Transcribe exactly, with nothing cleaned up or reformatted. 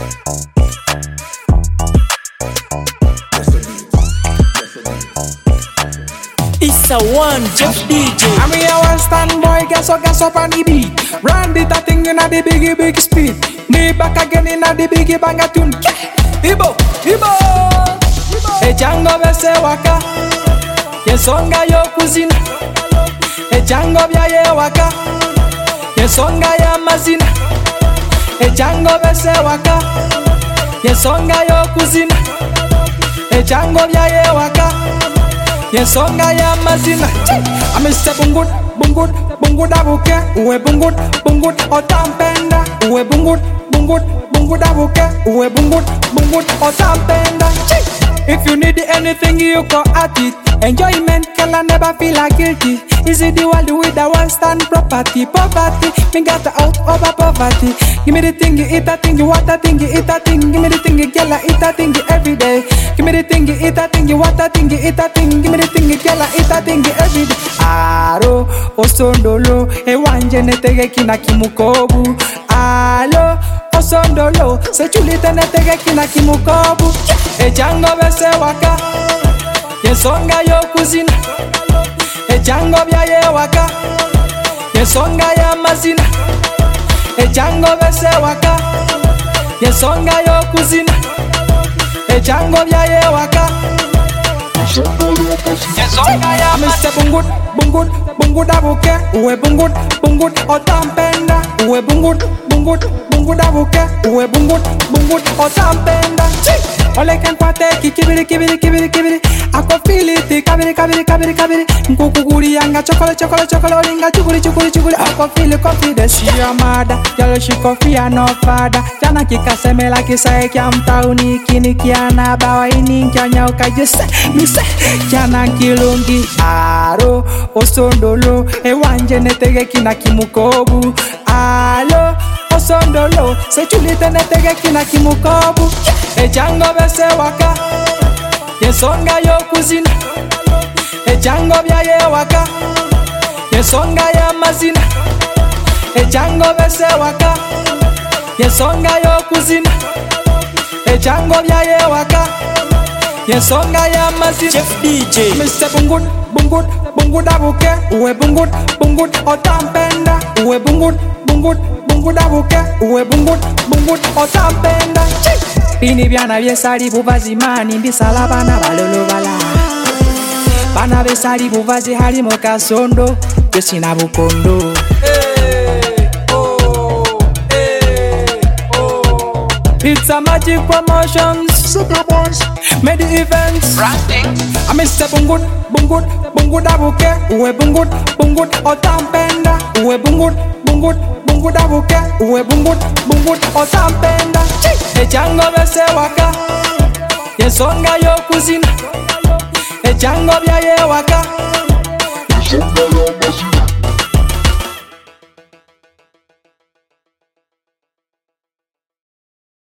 It's a one Jeff D J. I'm here one stand boy, gas up, gas up on the beat. Run the thing in the biggie big speed. Me back again in the biggie banga tune. Ibo, Ibo, e jango bese waka. Yesonga yo kuzina. E jango bya ye waka. Yesonga ya mazina. E jango bese waka. Yesonga yo kuzina. E jango bya ye waka. Yesonga ya mazina. I'm say bungut, bungut, bungut abuke. Uwe bungut, bungut otampenda. Uwe bungut, bungut, bungut abuke. Uwe bungut, bungut otampenda. If you need anything, you go at it. Enjoyment can never feel like guilty. Is it the world with the one stand property? Poverty, me got out over poverty. Give me the thing, you eat that thing, you want that thing, you eat that thing. Give me the thing, you girl, I eat that thing every day. Give me the thing, you eat that thing, you want that thing, you eat that thing. Give me the thing, you girl, I eat that thing every day. Aro, osondolo, e wanje netege kina kimukobu. Alo, osondolo, se chulite netege kina kimukobu. E jango bese waka. Yesonga yo kuzina. E jango bya ye waka. Yesonga ya mazina. E jango bese waka. Yesonga yo kuzina. E jango bya ye waka. Yesonga ya mazina. Bungut, bungut, bungut abuke. Uwe bungut, bungut otampenda. Uwe bungut, bungut, bungut abuke. Uwe bungut, bungut otampenda. Ole kan kwate kibiri kibiri kibiri kibiri. Ako feel it kabiri kabiri kabiri kabiri. Nkukuguri yanga chokolo chokolo chokolo linga chukuri chukuri chukuri. Ako feel confidence she a mother. Yalo she coffee and no father. Jana kikasemela kisae kya mtauni kini kiana bawa ini nkanya ukajese. Mise kiana kilungi aro osondolo. E wanje netege kina kimukobu. Alo osondolo. Se chulite netege kina kimukobu. E jango bese waka. Yesonga yo kuzina. E jango bya ye waka. Yesonga ya mazina. E jango bese waka. Yesonga yo kuzina. E jango bya ye waka. Yesonga ya mazina. Jeff D J. Mister Bungut, bungut, bungut abuke. Uwe bungut, bungut otampenda. Uwe bungut, bungut, bungut abuke. Uwe bungut, bungut otampenda. Bini byana byesali buvazi mani mbisala bana balolo bala. Bana besali buvazi hali mokasondo besina bukondo. Hey, oh, hey, oh. It's a magic promotions. Super boys. Made the events. Ranting. I Mister Bungut, bungut, bungut abuke. Uwe bungut, bungut otampenda. Uwe bungut, bungut, bungut abuke. Uwe bungut, bungut otampenda. E jango bese waka. Yesonga yo kuzina. E jango bya ye waka.